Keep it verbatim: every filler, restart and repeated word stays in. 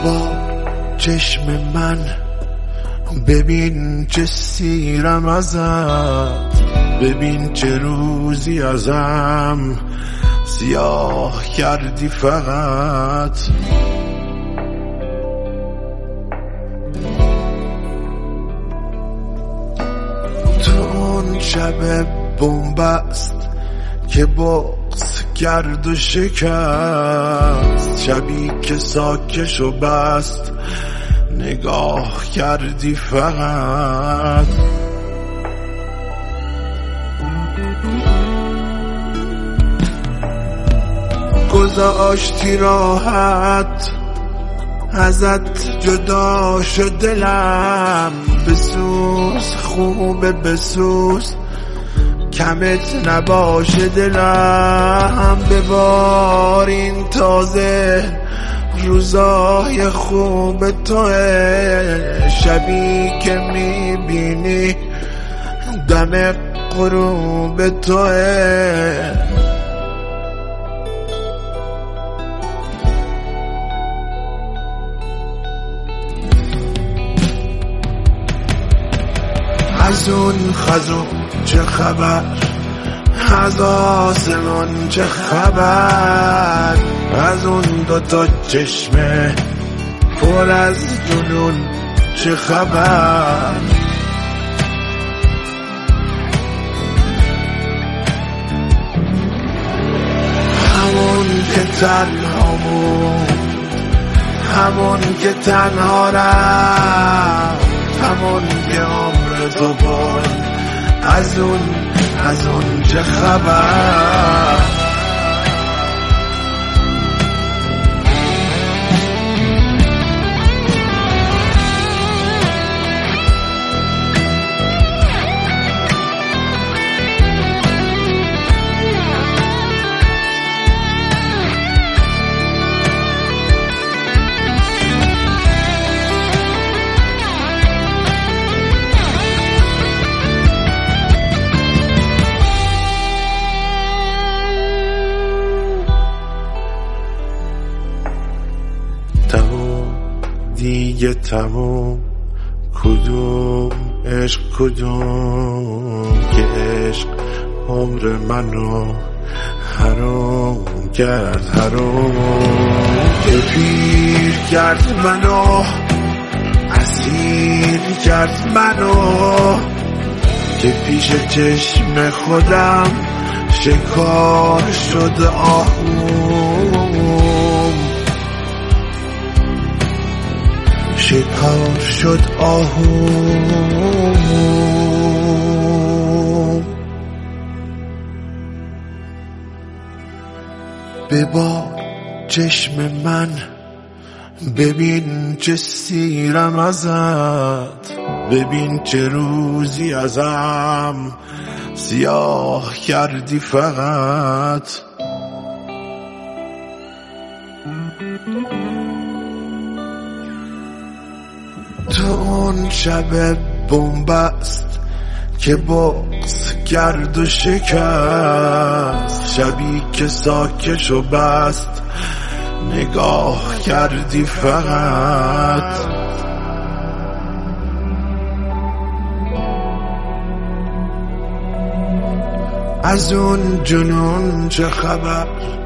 ببار چشم من، ببین چه سیرم ازت، ببین چه روزی ازم سیاه کردی فقط. تو اون شب بنبست که بغض کرد و شکست، شبی که ساکش و بست نگاه کردی فقط. گذاشتی راحت ازت جدا شد دلم، بسوز خوبه بسوز کمت نباشه دلم. ببار این تازه روزای خوب توه، شبی که میبینی دم غروب توه. از اون خزون چه خبر، از آسمان چه خبر، از اون دوتا چشمه پر از جنون چه خبر. همون که تنهامون، همون که تنها رفت، همون که عمر تو بود، از اون از اون چه خبر. تموم دیگه تموم، کدوم عشق کدوم که عشق عمر منو حرام کرد، حرام که پیر کرد منو، اسیر کرد منو، که پیش چشم خودم شکار شد آهوم، شکار شد آهوم. ببار چشم من، ببین چه سیرم ازت، ببین چه روزی ازم سیاه کردی فقط. تو اون شب بنبست که بغض کرد و شکست، شبی که ساکش و بست نگاه کردی فقط. از اون جنون چه خبر،